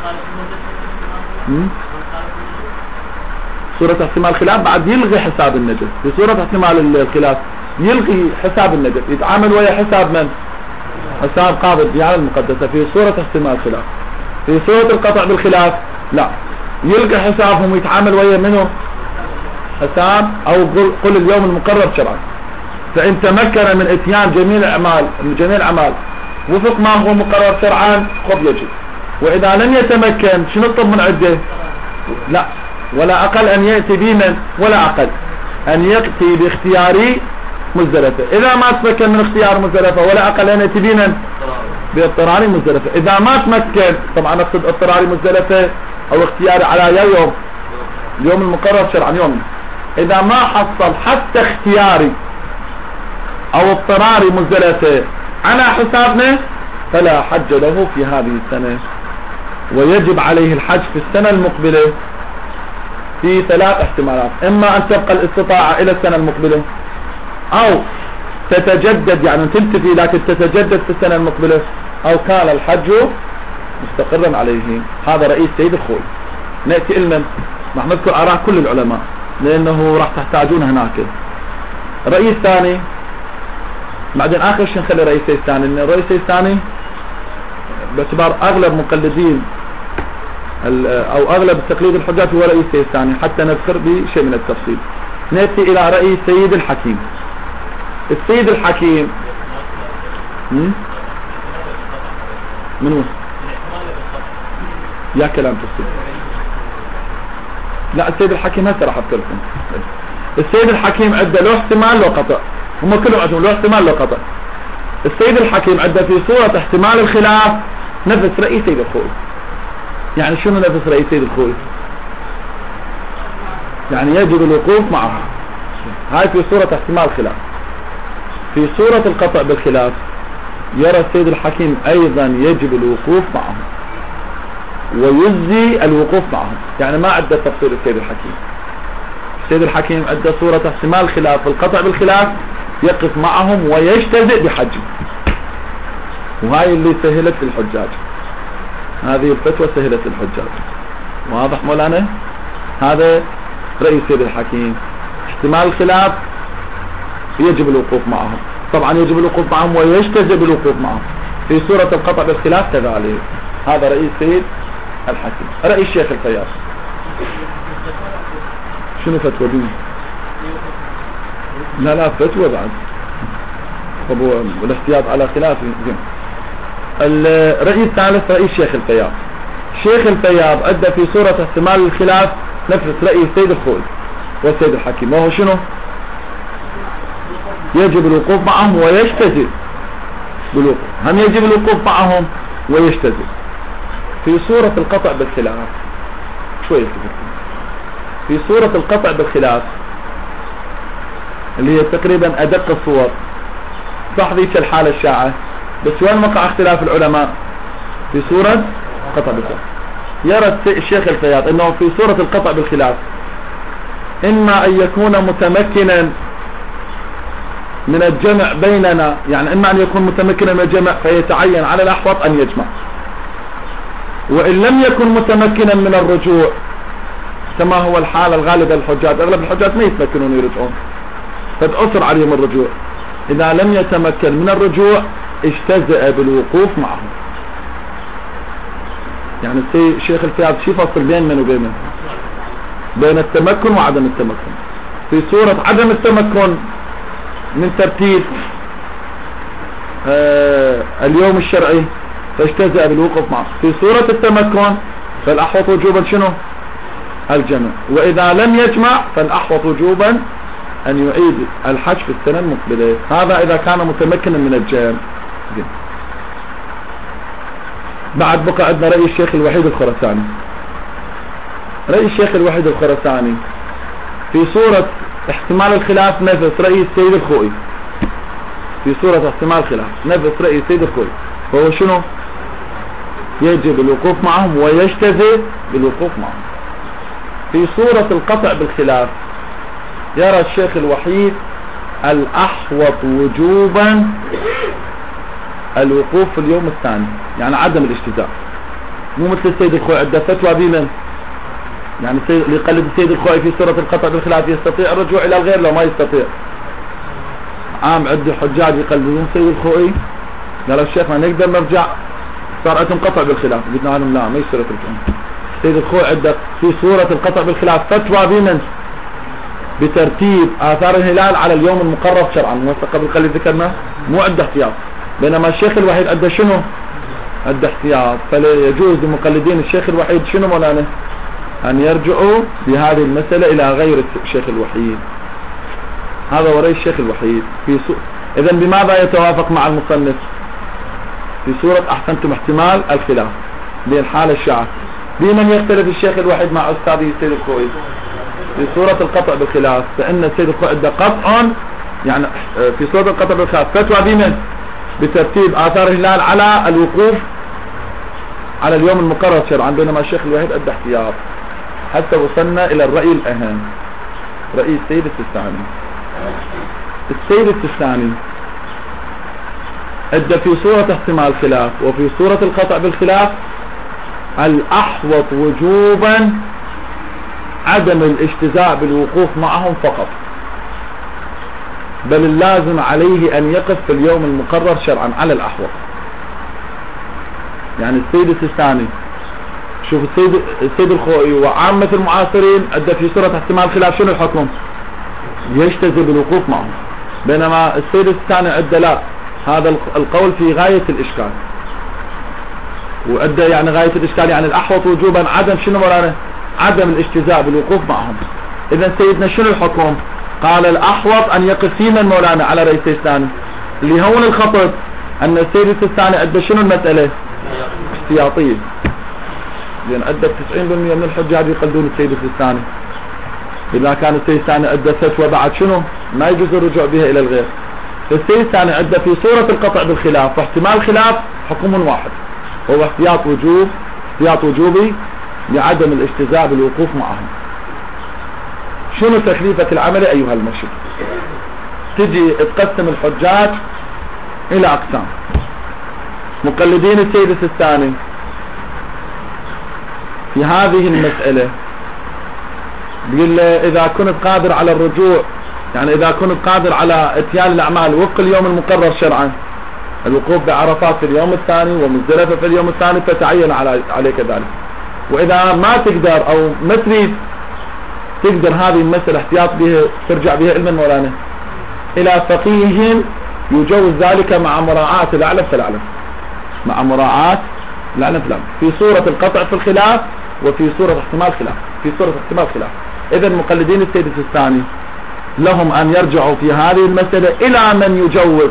صورة احتمال الخلاف بعد يلغي حساب النجس. في صورة احتمال الخلاف يلغي حساب النجس، يتعامل ويا حساب من؟ حساب قابض ديانة المقدسة في صورة احتمال الخلاف. في صورة القطع بالخلاف لا، يلغي حسابهم ويتعامل ويا منه؟ حساب او قل اليوم المقرر شرعا. فإن تمكن من اتيان جميع الأعمال وفق ما هو مقرر شرعا خب يجب. وإذا لم يتمكن شنو نطلب من عده؟ لا، ولا أقل أن يأتي بمن؟ ولا أقل أن يأتي باختياري مزدلفة. إذا ما تمكن من اختيار مزدلفة ولا أقل أن يأتي بمن؟ باضطراري مزدلفة. إذا ما تمكن، طبعا نقصد اضطراري مزدلفة أو اختياري على اليوم المقرر شرعا يوم. إذا ما حصل حتى اختياري او اضطراري مزدلفة على حسابنا فلا حج له في هذه السنة، ويجب عليه الحج في السنة المقبلة في 3 احتمالات. اما ان تبقى الاستطاعة الى السنة المقبلة او تتجدد، يعني تنتفي لكن تتجدد في السنة المقبلة، او كان الحج مستقرا عليه. هذا رئيس سيد الخوي. نأتي إلنا راح نذكر آراء كل العلماء لانه راح تحتاجون هناك. رئيس ثاني بعدين اخر شيء نخلي رئيسي الثاني، لان الرئيسي الثاني باعتبار اغلب مقلدين او اغلب تقليد الحجاج هو رئيسي الثاني، حتى نذكر بشيء من التفصيل. نأتي الى رئيس سيد الحكيم. السيد الحكيم منو؟ يا كلام تفصيل. لا السيد الحكيم هسه راح اذكر لكم. السيد الحكيم عنده له احتمال له قطع، هم كلهم عندهم له احتمال له قطع. السيد الحكيم عنده في صورة احتمال الخلاف نفس رئيس سيد الخوي. يعني شنو نفس رئيس سيد الخوي؟ يعني يجب الوقوف معه. هاي في صورة احتمال الخلاف. في صورة القطع بالخلاف يرى السيد الحكيم ايضا يجب الوقوف معه ويجزي الوقوف معه. يعني ما عنده تفصيل السيد الحكيم. السيد الحكيم عنده صورة احتمال الخلاف والقطع بالخلاف يقف معهم ويجتزئ بحجه. وهاي اللي سهلت للحجاج، هذه الفتوى سهلت للحجاج. واضح مولانا؟ هذا رأي سيد الحكيم. احتمال الخلاف يجب الوقوف معهم، طبعا يجب الوقوف معهم ويجتزئ الوقوف معهم. في سورة القطع بالخلاف كذلك. هذا رأي سيد الحكيم. رأي الشيخ الفياض شنو فتوى دي؟ لا فتوى بعد. طب والاحتياط على خلاف. الرأي الثالث رأي الشيخ الفياض. الشيخ الفياض أدى في سورة احتمال الخلاف نفس رأي السيد الخوئي والسيد الحكيم، وهو شنو؟ يجب الوقوف معهم ويجتزئ بالوقوف. هم يجب الوقوف معهم ويجتزئ. في سورة القطع بالخلاف شوية في سورة القطع بالخلاف اللي هي تقريبا أدق الصور، صح ذيك الحالة الشاعة، بس وين وقع اختلاف العلماء؟ في سورة القطع بالخلاف. يرى الشيخ الفياض انه في سورة القطع بالخلاف اما ان يكون متمكنا من الجمع بيننا، يعني اما ان يكون متمكنا من الجمع فيتعين على الاحوط ان يجمع، وان لم يكن متمكنا من الرجوع كما هو الحالة الغالبة للحجاج، اغلب الحجاج ما يتمكنون يرجعون فتأثر عليهم الرجوع، اذا لم يتمكن من الرجوع اجتزأ بالوقوف معهم. يعني الشيخ الفياض شي فصل بين من وبين من؟ بين التمكن وعدم التمكن. في صورة عدم التمكن من ترتيب اليوم الشرعي فاجتزأ بالوقوف معه. في صورة التمكن فالأحوط وجوبا شنو؟ الجمع، وإذا لم يجمع فالأحوط وجوبا أن يعيد الحج في السنة المقبلة. هذا إذا كان متمكنا من الجمع. بعد بقى عندنا رأي الشيخ الوحيد الخراساني. رأي الشيخ الوحيد الخراساني في صورة احتمال الخلاف نفس رأي السيد الخوئي. في صورة احتمال الخلاف نفس رأي السيد الخوئي، وهو شنو؟ يجب الوقوف معهم ويجتزئ بالوقوف معهم. في صورة القطع بالخلاف يرى الشيخ الوحيد الأحوط وجوبا الوقوف في اليوم الثاني، يعني عدم الاجتزاء. مو مثل السيد الخوئي عنده فتوى بمن؟ يعني اللي يقلد السيد الخوئي في سورة القطع بالخلاف يستطيع الرجوع الى الغير لو ما يستطيع. عام عندي حجاج يقلدون السيد الخوئي، قالوا الشيخ ما نقدر نرجع، صار عندهم قطع بالخلاف، قلنا لهم لا ما يصير ترجعون. السيد الخوئي عنده في سورة القطع بالخلاف فتوى بمن؟ بترتيب آثار الهلال على اليوم المقرر شرعا، موثق قبل قليل ذكرنا، مو عنده احتياط. بينما الشيخ الوحيد عنده شنو؟ عنده احتياط. فلا يجوز لمقلدين الشيخ الوحيد شنو مولانا؟ أن يرجعوا بهذه المسألة إلى غير الشيخ الوحيد. هذا ورأي الشيخ الوحيد. إذن بماذا يتوافق مع المصنف؟ في سورة أحسنتم احتمال الخلاف بين حال الشاعة. بمن يختلف الشيخ الوحيد مع أستاذه السيد الخوئي؟ في سورة القطع بالخلاف، فإن السيد الخوئي عنده قطع، يعني في سورة القطع بالخلاف فتوى بمن؟ بترتيب آثار الهلال على الوقوف على اليوم المقرر شرعا، بينما الشيخ الوحيد عنده احتياط. حتى وصلنا إلى الرأي الأهم، رأي السيد السيستاني. السيد السيستاني عنده في سورة احتمال الخلاف وفي سورة القطع بالخلاف الأحوط وجوبا عدم الاجتزاء بالوقوف معهم فقط، بل اللازم عليه أن يقف في اليوم المقرر شرعا على الأحوط. يعني السيد السيستاني، شوف السيد الخوئي وعامة المعاصرين ادى في سورة احتمال الخلاف شنو الحكم؟ يجتزئ بالوقوف معهم. بينما السيد السيستاني ادى لا، هذا القول في غاية الإشكال، وادى يعني غاية الإشكال، يعني الأحوط وجوبا عدم شنو مولانا؟ عدم الاجتزاء بالوقوف معهم. إذا سيدنا شنو الحكم؟ قال الأحوط أن يقف فينا مولانا على رأي السيستاني. اللي هون الخطأ أن السيد السيستاني أدى شنو المسألة؟ احتياطية، لأن أدى 90% من الحجاج يقلدون السيد السيستاني. إذا كان السيد السيستاني أدى فتوى بعد شنو؟ ما يجوز الرجوع بها إلى الغير. السيد السيستاني أدى في سورة القطع بالخلاف واحتمال الخلاف حكم واحد، هو احتياط وجوبي لعدم الاجتزاء بالوقوف معهم. شنو تكليفة العمل أيها المرشد؟ تجي تقسم الحجاج إلى أقسام. مقلدين السيد السيستاني في هذه المسألة بيقول إذا كنت قادر على الرجوع، يعني إذا كنت قادر على اتيان الأعمال وفق اليوم المقرر شرعا، الوقوف بعرفات في اليوم الثاني ومزدلفة في اليوم الثاني، فتعين عليك ذلك. وإذا ما تقدر أو ما تريد تقدر هذه المسألة احتياط بها، ترجع بها إلى مولانا إلى فقيه يجوز ذلك مع مراعاة الأعلى فالأعلى، مع مراعاة الأعلى فالأعلى، في صورة القطع في الخلاف وفي صورة احتمال خلاف، في صورة احتمال خلاف. إذا مقلدين السيد السيستاني لهم أن يرجعوا في هذه المسألة إلى من يجوز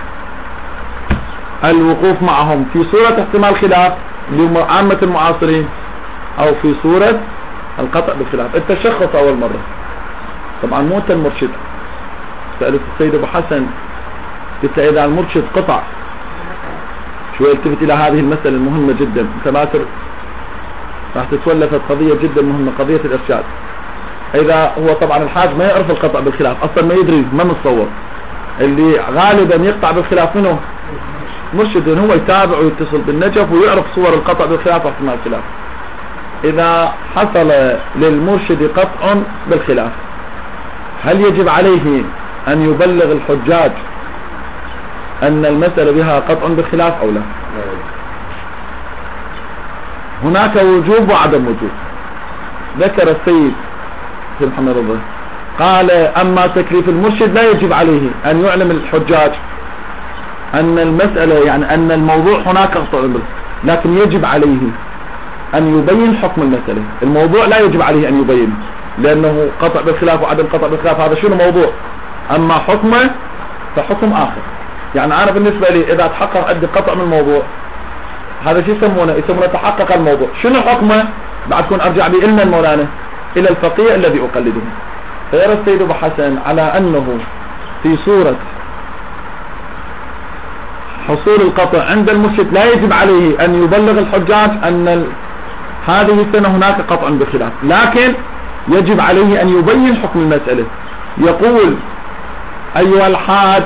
الوقوف معهم في صورة احتمال خلاف لعامة المعاصرين، أو في صورة القطع بالخلاف. التشخص أول مرة طبعا مو أنت المرشد. سألت السيد أبو حسن قلت إذا المرشد قطع شوي التفت إلى هذه المسألة المهمة جدا، أنت ما راح تتولفت قضية جدا مهمة، قضية الإرشاد. إذا هو طبعا الحاج ما يعرف القطع بالخلاف أصلا، ما يدري، ما متصور. اللي غالبا يقطع بالخلاف منه مرشد، هو يتابع ويتصل بالنجف ويعرف صور القطع بالخلاف واحتمال الخلاف. إذا حصل للمرشد قطع بالخلاف هل يجب عليه أن يبلغ الحجاج أن المسألة بها قطع بالخلاف أو لا؟ هناك وجوب وعدم وجوب. ذكر السيد محمد رضي قال أما تكليف المرشد لا يجب عليه أن يعلم الحجاج أن المسألة، يعني أن الموضوع هناك قطع، لكن يجب عليه أن يبين حكم المسألة. الموضوع لا يجب عليه أن يبين، لأنه قطع بالخلاف وعدم قطع بالخلاف هذا شنو موضوع، أما حكمه فحكم آخر. يعني أنا بالنسبة لي إذا تحقق عندي قطع من الموضوع هذا شو يسمونه تحقق الموضوع، شنو حكمه بعد كون أرجع بإلنا المولانا إلى الفقيه الذي أقلده. فيرى السيد أبو حسن على أنه في صورة حصول القطع عند المرشد لا يجب عليه أن يبلغ الحجاج أن هذه السنة هناك قطع بخلاف، لكن يجب عليه أن يبين حكم المسألة. يقول أيها الحاج،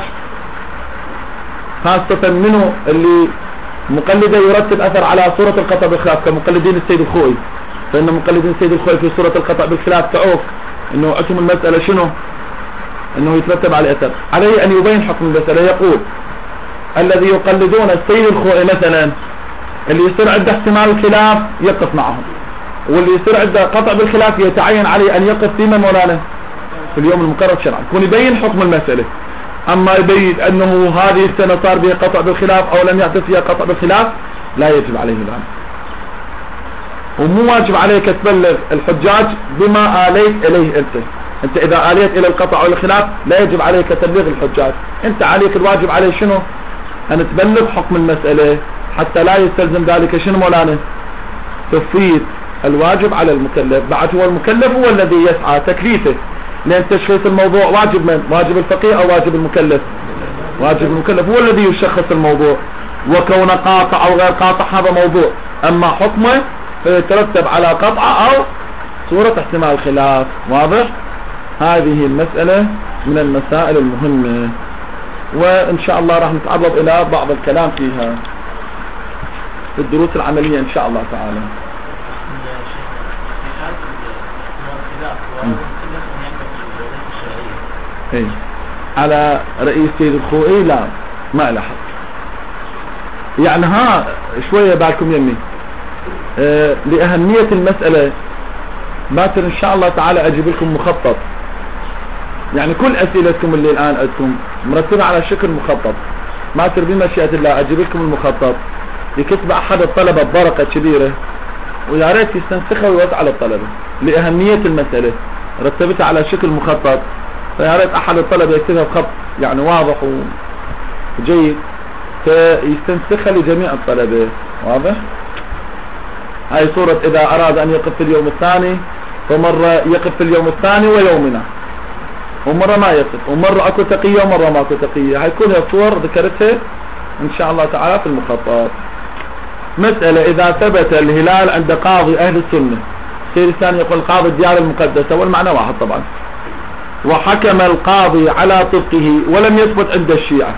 خاصة منه اللي مقلده يرتب أثر على صورة القطع بالخلاف كمقلدين السيد الخوئي، فإن مقلدين السيد الخوئي في صورة القطع بالخلاف تعوف أنه عتم المسألة شنو، أنه يترتب على أثر، عليه أن يبين حكم المسألة. يقول الذي يقلدون السيد الخوئي مثلا اللي يصير عنده احتمال الخلاف يقف معهم، واللي يصير عنده قطع بالخلاف يتعين عليه أن يقف في من مولانا في اليوم المقرر شرعا، يكون يبين حكم المسألة. أما يبين أنه هذه السنة صار بها قطع بالخلاف أو لم يحدث فيها قطع بالخلاف لا يجب عليه ذلك. ومو واجب عليك تبلغ الحجاج بما آليت إليه أنت إذا آليت إلى القطع أو الخلاف لا يجب عليك تبليغ الحجاج، أنت عليك الواجب عليه شنو، أن تبلغ حكم المسألة، حتى لا يستلزم ذلك شنو مولانا تفويت الواجب على المكلف. بعد هو المكلف هو الذي يسعى تكليفه، لأن تشخيص الموضوع واجب من؟ واجب الفقيه أو واجب المكلف؟ واجب المكلف هو الذي يشخص الموضوع، وكون قاطع أو غير قاطع هذا موضوع، أما حكمه فيترتب على قطع أو صورة احتمال خلاف. واضح؟ هذه المسألة من المسائل المهمة، وإن شاء الله راح نتعرض إلى بعض الكلام فيها في الدروس العملية إن شاء الله تعالى. ايه على رئيس سيد الخوئي لا ما له حق، يعني ها شوية بالكم يمي لأهمية المسألة باكر إن شاء الله تعالى أجيب لكم مخطط، يعني كل أسئلتكم اللي الآن عندكم مرتبة على شكل مخطط، ما تر بمشيئة الله أجيب لكم المخطط يكتب أحد الطلبة بورقة كبيرة ويا ريت يستنسخها ويوزع على الطلبة لأهمية المسألة، رتبتها على شكل مخطط، فيا ريت أحد الطلبة يكتبها بخط يعني واضح وجيد فيستنسخها لجميع الطلبة. واضح؟ هاي صورة إذا أراد أن يقف في اليوم الثاني، فمرة يقف في اليوم الثاني ويومنا، ومرة ما يقف، ومرة أكو تقية ومرة ما أكو تقية. هاي كلها صور ذكرتها إن شاء الله تعالى في المخطط. مسألة إذا ثبت الهلال عند قاضي أهل السنة، السيد الثاني يقول قاضي الديار المقدسة والمعنى واحد طبعا، وحكم القاضي على طبقه ولم يثبت عند الشيعة،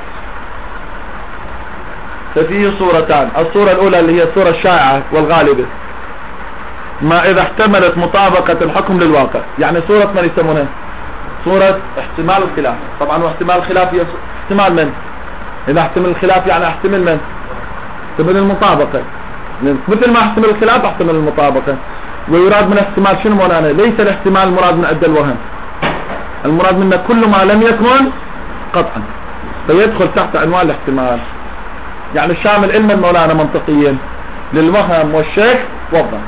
ففيه صورتان. الصورة الأولى اللي هي الصورة الشائعة والغالبة ما إذا احتملت مطابقة الحكم للواقع. يعني صورة من يسمونها صورة احتمال الخلاف. طبعا واحتمال الخلاف احتمال من؟ إذا احتمل الخلاف يعني احتمل من؟ احتمل المطابقة. مثل ما احتمل الخلاف احتمل المطابقة. ويراد من الاحتمال شنو مولانا؟ ليس الاحتمال المراد من عند الوهم، المراد منه كل ما لم يكن قطعا، فيدخل تحت عنوان الاحتمال. يعني شامل علما مولانا منطقيا للوهم والشك والظن.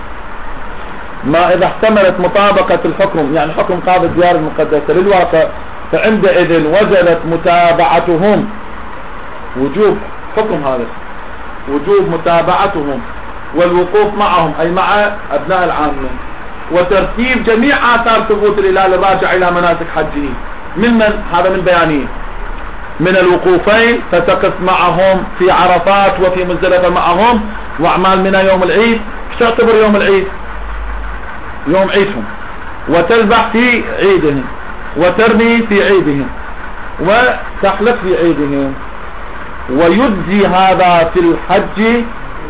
ما إذا احتملت مطابقة الحكم، يعني حكم قاضي الديار المقدسة للواقع، فعندئذ وجدت متابعتهم، وجوب حكم هذا، وجوب متابعتهم والوقوف معهم أي مع أبناء العامة، وترتيب جميع آثار ثبوت الإله الراجع إلى مناسك حجه. من هذا من بيانيه من الوقوفين، فتقف معهم في عرفات وفي مزدلفة معهم، وأعمال منى يوم العيد. ايش تعتبر يوم العيد؟ يوم عيدهم. وتذبح في عيدهم، وترمي في عيدهم، وتحلق في عيدهم. ويجزي هذا في الحج،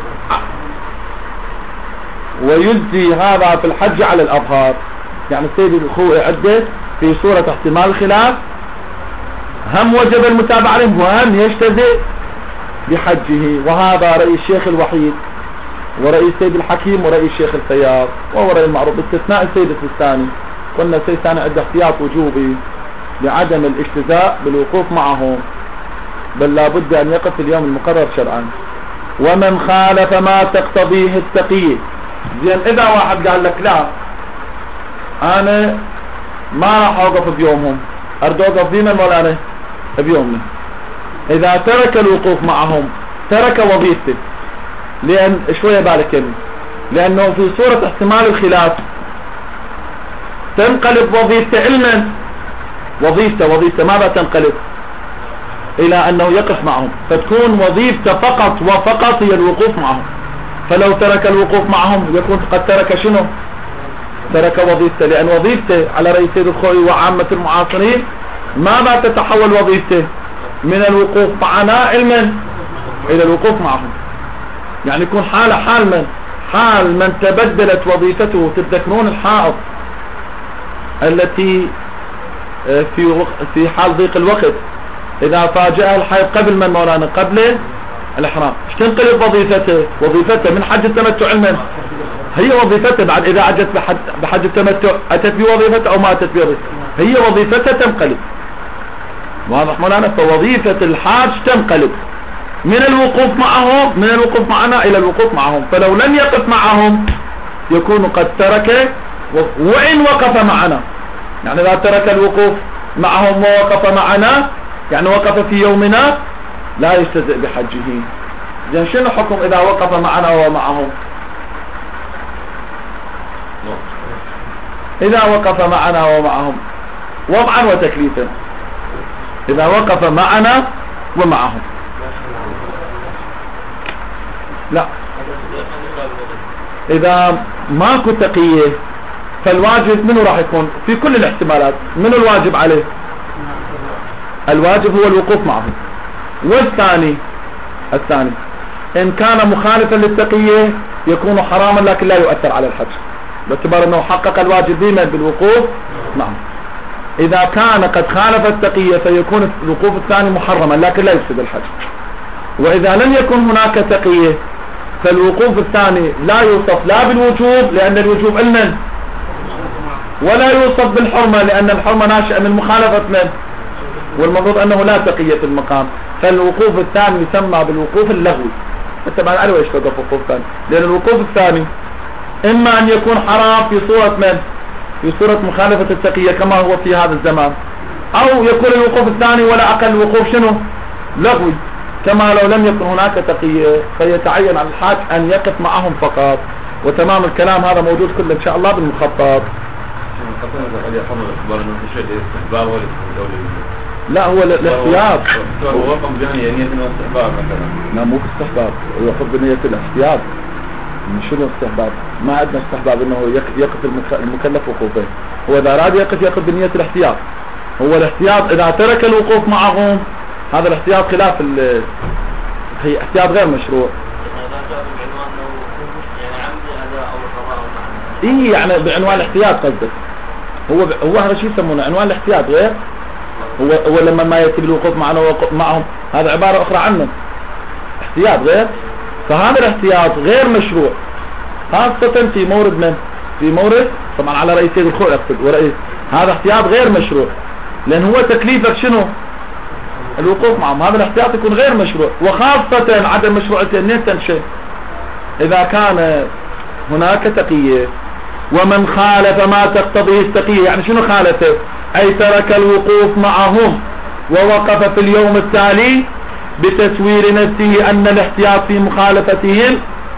ويجزي هذا في الحج على الأظهار. يعني السيد الأخوة عدت في صورة احتمال الخلاف، هم وجب المتابعة عليهم وهم يجتزئ بحجه. وهذا رأي الشيخ الوحيد ورأي السيد الحكيم ورأي الشيخ الفياض، وهو رأي المعروف باستثناء السيد السيستاني. قلنا السيد السيستاني عنده احتياط وجوبي لعدم الاجتزاء بالوقوف معهم، بل لابد أن يقف اليوم المقرر شرعا. ومن خالف ما تقتضيه التقية. زين إذا واحد قال لك لا أنا ما راح أوقف بيومهم، أريد أوقف بيمن ولا أنا بيومنا، إذا ترك الوقوف معهم ترك وظيفته. لأن شوية بالك يعني، لأنه في صورة احتمال الخلاف تنقلب وظيفته علما، وظيفته ماذا تنقلب؟ إلى أنه يقف معهم، فتكون وظيفته فقط وفقط هي الوقوف معهم. فلو ترك الوقوف معهم يكون قد ترك شنو؟ ترك وظيفته. لأن وظيفته على رئيس سيد الخوي وعامة المعاصرين ماذا تتحول وظيفته؟ من الوقوف معنا علما إلى الوقوف معهم. يعني يكون حال من تبدلت وظيفته. تتذكرون الحائض التي في حال ضيق الوقت إذا فاجأها الحيض قبل من مولانا؟ قبل الإحرام. ايش تنقلب وظيفته من حج التمتع علما؟ هي وظيفته بعد إذا عجت بحج التمتع أتت بوظيفته أو ما أتت بوظيفته، هي وظيفته تنقلب. واضح مولانا؟ فوظيفة الحاج تنقلب من الوقوف معنا إلى الوقوف معهم. فلو لم يقف معهم يكون قد ترك، وإن وقف معنا. يعني إذا ترك الوقوف معهم ووقف معنا، يعني وقف في يومنا، لا يجتزئ بحجه. إذن شنو حكم إذا وقف معنا ومعهم؟ إذا وقف معنا ومعهم وضعا وتكليفا. إذا وقف معنا ومعهم لا، إذا ماكو تقية فالواجب منه راح يكون في كل الاحتمالات؟ منه الواجب عليه؟ الواجب هو الوقوف معهم. والثاني إن كان مخالفا للتقية يكون حراما لكن لا يؤثر على الحج، باعتبار أنه حقق الواجب بما بالوقوف معهم. إذا كان قد خالف التقية فيكون الوقوف الثاني محرما لكن لا يفسد الحج. وإذا لم يكن هناك تقية فالوقوف الثاني لا يوصف لا بالوجوب لأن الوجوب علما، ولا يوصف بالحرمة لأن الحرمة ناشئة من مخالفة من، والمفروض أنه لا تقية في المقام. فالوقوف الثاني يسمى بالوقوف اللغوي. حتى بعد عليه ايش توقف وقوف ثاني؟ لأن الوقوف الثاني إما أن يكون حرام في صورة من؟ في صورة مخالفة التقية كما هو في هذا الزمان، أو يكون الوقوف الثاني ولا أقل وقوف شنو؟ لغوي، كما لو لم يكن هناك تقية فيتعين على الحاج أن يقف معهم فقط. وتمام الكلام هذا موجود كله إن شاء الله بالمخطط. لا هو الاحتياط. هو رقم بنية نية الاستحباب مثلا. لا مو استحباب، يقف بنية الاحتياط. شنو استحباب؟ ما عندنا استحباب انه يقف المكلف وقوفين. هو اذا اراد يقف بنية الاحتياط. هو الاحتياط اذا ترك الوقوف معهم هذا الاحتياط خلاف هي احتياط غير مشروع. ايه يعني بعنوان الاحتياط قصدك. هو هذا شيء يسمونه عنوان الاحتياط غير. هو لما ما يأتي بالوقوف معنا ووقوف معهم هذا عبارة أخرى عنه. احتياط غير. فهذا الاحتياط غير مشروع خاصة في مورد من؟ في مورد طبعا على رئيس سيد الخوء يقصد ورئيس. هذا احتياط غير مشروع لأن هو تكليفك شنو؟ الوقوف معهم. هذا الاحتياط يكون غير مشروع. وخاصة عدم مشروعيته أن تنشئ إذا كان هناك تقية. ومن خالف ما تقتضيه التقية يعني شنو خالفه؟ أي ترك الوقوف معهم ووقف في اليوم التالي بتسوير نفسه أن الاحتياط في مخالفتهم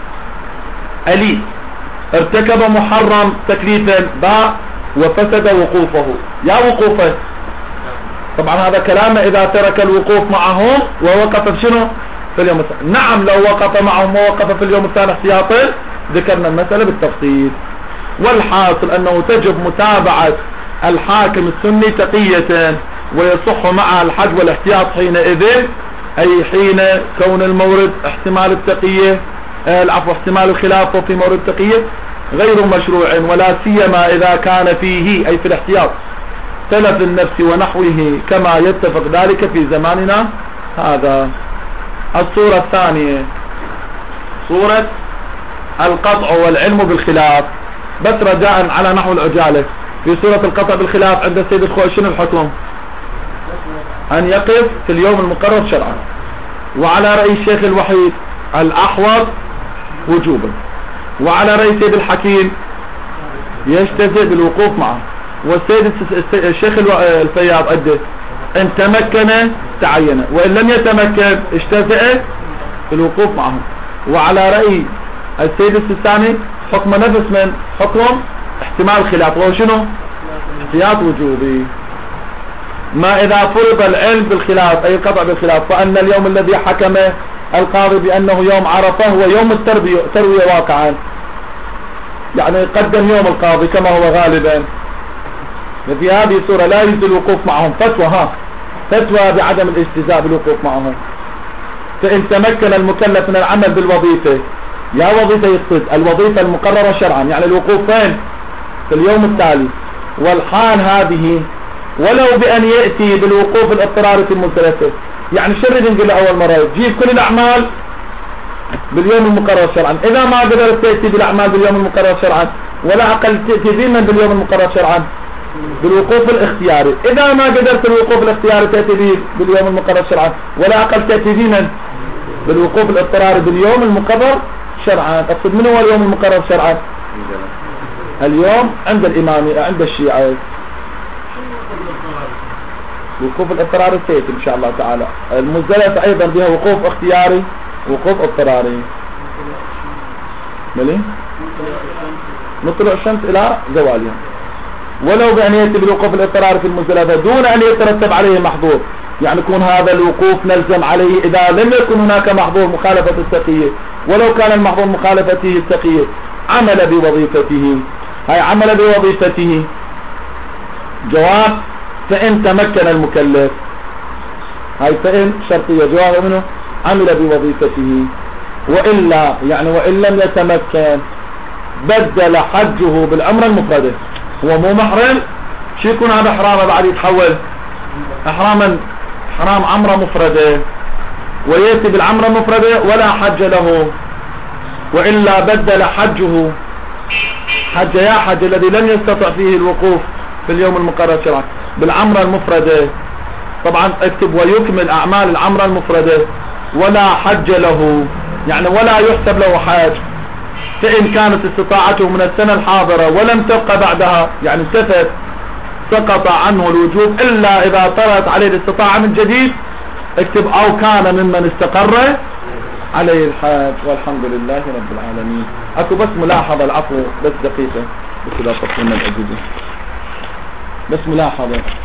ألي ارتكب محرم تكليفا باء وفسد وقوفه. يا وقوفه طبعا هذا كلامه إذا ترك الوقوف معهم ووقف في شنو؟ في اليوم الثاني. نعم لو وقف معهم ووقف في اليوم الثاني احتياطا ذكرنا المسألة بالتفصيل. والحاصل أنه تجب متابعة الحاكم السني تقية ويصح معها الحج والاحتياط حينئذ أي حين كون المورد احتمال التقية العفو احتمال الخلاف في مورد التقية غير مشروع ولا سيما إذا كان فيه أي في الاحتياط تلف النفس ونحوه كما يتفق ذلك في زماننا هذا. الصورة الثانية صورة القطع والعلم بالخلاف بس رجاء على نحو العجالة. في صورة القطع بالخلاف عند السيد الخوئي شنو الحكم؟ أن يقف في اليوم المقرر شرعا. وعلى رأي الشيخ الوحيد الأحوط وجوبا. وعلى رأي سيد الحكيم يجتزئ بالوقوف معه. والسيد الشيخ الفياض أده إن تمكن تعين وإن لم يتمكن اجتزئ بالوقوف معه. وعلى رأي السيد السيستاني حكم نفس من حكم احتمال خلاف وهو شنو؟ احتياط وجوبي. ما إذا فرض العلم بالخلاف أي القطع بالخلاف فأن اليوم الذي حكم القاضي بأنه يوم عرفة هو يوم التروية واقعا يعني قدم يوم القاضي كما هو غالبا. ففي هذه الصورة لا يجوز الوقوف معهم. فتوى بعدم الاجتزاء بالوقوف معهم. فإن تمكن المكلف من العمل بالوظيفة يا وظيفة يقصد الوظيفة المقررة شرعا يعني الوقوف فين؟ في اليوم التالي. والحال هذه ولو بأن يأتي بالوقوف الاضطراري في المثلثة يعني شرد نقول أول مرة جيب كل الأعمال باليوم المقرر شرعا. إذا ما قدرت تأتي بالأعمال باليوم المقرر شرعا ولا أقل تأتي ضمن باليوم المقرر شرعا بالوقوف الاختياري. إذا ما قدرت الوقوف الاختياري تأتي به باليوم المقرر شرعا ولا أقل تأتي ضمن بالوقوف الاضطراري باليوم المقرر شرعا. أقصد من هو اليوم المقرر شرعا؟ اليوم عند الإمام عند الشيعة وقوف الاضطراري سيأتي إن شاء الله تعالى. المزدلفة أيضا بها وقوف اختياري وقوف اضطراري. ملي نطلع الشمس إلى زوالها ولو بأن يأتي بالوقوف الاضطراري في المزدلفة دون أن يترتب عليه محظور يعني يكون هذا الوقوف نلزم عليه إذا لم يكن هناك محظور مخالفة التقية. ولو كان المحظور مخالفته التقية عمل بوظيفته. هاي عمل بوظيفته جواب فإن تمكن المكلف. هاي فإن شرطية جواب منه عمل بوظيفته. وإلا يعني وإن لم يتمكن بدل حجه بالعمرة المفردة. هو مو محرم شو يكون هذا حرامه بعد يتحول حرام عمرة مفردة ويأتي بالعمرة المفردة ولا حج له. وإلا بدل حجه حج يا حج الذي لم يستطع فيه الوقوف في اليوم المقرر شرعا بالعمرة المفردة. طبعا اكتب ويكمل أعمال العمرة المفردة ولا حج له يعني ولا يحسب له حاج. فإن كانت استطاعته من السنة الحاضرة ولم تبقى بعدها يعني انتفت سقط عنه الوجوب إلا إذا طرأت عليه الاستطاعة من جديد اكتب أو كان ممن استقر عليه الحاج. والحمد لله رب العالمين. أكو بس ملاحظة العفو بس دقيقة بس لا تطلنا الأجهزة بس ملاحظة